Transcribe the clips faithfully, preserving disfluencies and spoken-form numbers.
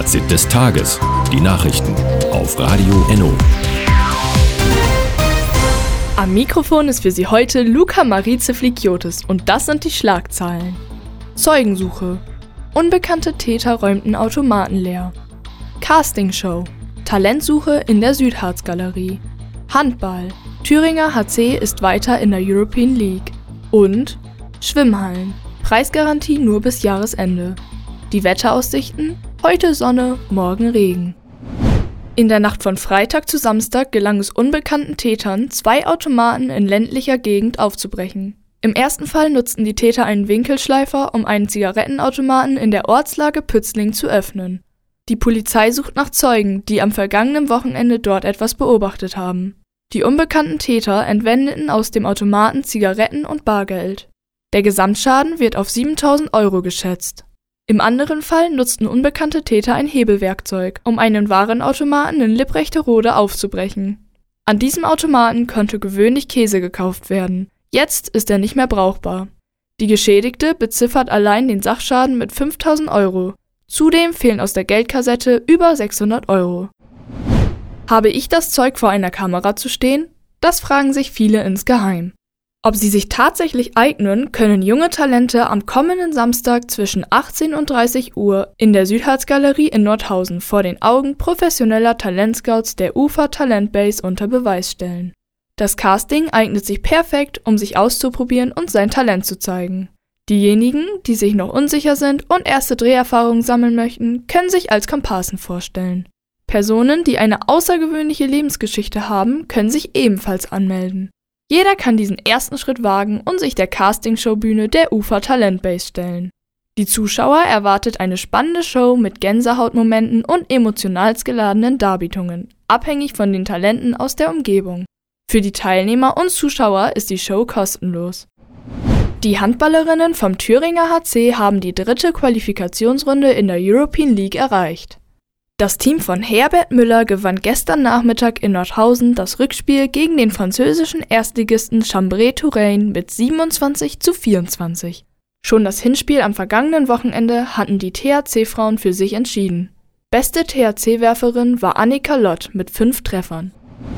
Fazit des Tages. Die Nachrichten auf Radio Enno. Am Mikrofon ist für Sie heute Luca Marice Flikiotis und das sind die Schlagzeilen. Zeugensuche. Unbekannte Täter räumten Automaten leer. Castingshow. Talentsuche in der Südharz-Galerie. Handball. Thüringer H C ist weiter in der European League. Und Schwimmhallen. Preisgarantie nur bis Jahresende. Die Wetteraussichten: heute Sonne, morgen Regen. In der Nacht von Freitag zu Samstag gelang es unbekannten Tätern, zwei Automaten in ländlicher Gegend aufzubrechen. Im ersten Fall nutzten die Täter einen Winkelschleifer, um einen Zigarettenautomaten in der Ortslage Pützling zu öffnen. Die Polizei sucht nach Zeugen, die am vergangenen Wochenende dort etwas beobachtet haben. Die unbekannten Täter entwendeten aus dem Automaten Zigaretten und Bargeld. Der Gesamtschaden wird auf siebentausend Euro geschätzt. Im anderen Fall nutzten unbekannte Täter ein Hebelwerkzeug, um einen Warenautomaten in Lipprechteroda aufzubrechen. An diesem Automaten konnte gewöhnlich Käse gekauft werden. Jetzt ist er nicht mehr brauchbar. Die Geschädigte beziffert allein den Sachschaden mit fünftausend Euro. Zudem fehlen aus der Geldkassette über sechshundert Euro. Habe ich das Zeug, vor einer Kamera zu stehen? Das fragen sich viele insgeheim. Ob sie sich tatsächlich eignen, können junge Talente am kommenden Samstag zwischen achtzehn und dreißig Uhr in der Südharz-Galerie in Nordhausen vor den Augen professioneller Talentscouts der U F A Talentbase unter Beweis stellen. Das Casting eignet sich perfekt, um sich auszuprobieren und sein Talent zu zeigen. Diejenigen, die sich noch unsicher sind und erste Dreherfahrungen sammeln möchten, können sich als Komparsen vorstellen. Personen, die eine außergewöhnliche Lebensgeschichte haben, können sich ebenfalls anmelden. Jeder kann diesen ersten Schritt wagen und sich der Castingshow-Bühne der U F A Talentbase stellen. Die Zuschauer erwartet eine spannende Show mit Gänsehautmomenten und emotional geladenen Darbietungen, abhängig von den Talenten aus der Umgebung. Für die Teilnehmer und Zuschauer ist die Show kostenlos. Die Handballerinnen vom Thüringer H C haben die dritte Qualifikationsrunde in der European League erreicht. Das Team von Herbert Müller gewann gestern Nachmittag in Nordhausen das Rückspiel gegen den französischen Erstligisten Chambray-Touraine mit siebenundzwanzig zu vierundzwanzig. Schon das Hinspiel am vergangenen Wochenende hatten die T H C-Frauen für sich entschieden. Beste T H C-Werferin war Annika Lott mit fünf Treffern.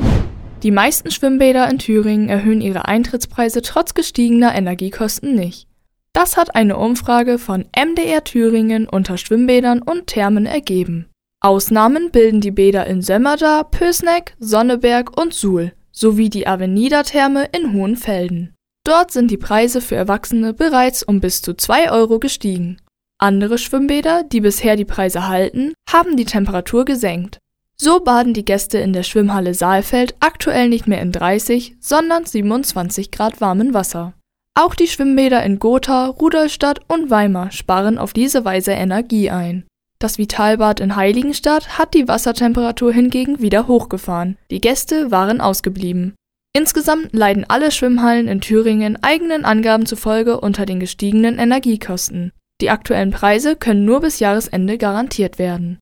Die meisten Schwimmbäder in Thüringen erhöhen ihre Eintrittspreise trotz gestiegener Energiekosten nicht. Das hat eine Umfrage von M D R Thüringen unter Schwimmbädern und Thermen ergeben. Ausnahmen bilden die Bäder in Sömmerda, Pößneck, Sonneberg und Suhl sowie die Avenida-Therme in Hohenfelden. Dort sind die Preise für Erwachsene bereits um bis zu zwei Euro gestiegen. Andere Schwimmbäder, die bisher die Preise halten, haben die Temperatur gesenkt. So baden die Gäste in der Schwimmhalle Saalfeld aktuell nicht mehr in dreißig, sondern siebenundzwanzig Grad warmem Wasser. Auch die Schwimmbäder in Gotha, Rudolstadt und Weimar sparen auf diese Weise Energie ein. Das Vitalbad in Heiligenstadt hat die Wassertemperatur hingegen wieder hochgefahren. Die Gäste waren ausgeblieben. Insgesamt leiden alle Schwimmhallen in Thüringen eigenen Angaben zufolge unter den gestiegenen Energiekosten. Die aktuellen Preise können nur bis Jahresende garantiert werden.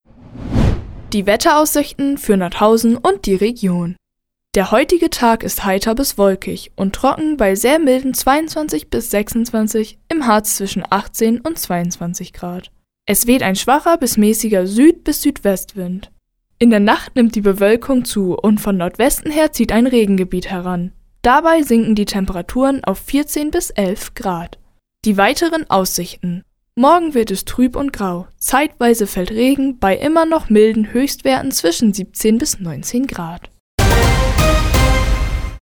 Die Wetteraussichten für Nordhausen und die Region. Der heutige Tag ist heiter bis wolkig und trocken bei sehr milden zweiundzwanzig bis sechsundzwanzig, im Harz zwischen achtzehn und zweiundzwanzig Grad. Es weht ein schwacher bis mäßiger Süd- bis Südwestwind. In der Nacht nimmt die Bewölkung zu und von Nordwesten her zieht ein Regengebiet heran. Dabei sinken die Temperaturen auf vierzehn bis elf Grad. Die weiteren Aussichten. Morgen wird es trüb und grau. Zeitweise fällt Regen bei immer noch milden Höchstwerten zwischen siebzehn bis neunzehn Grad.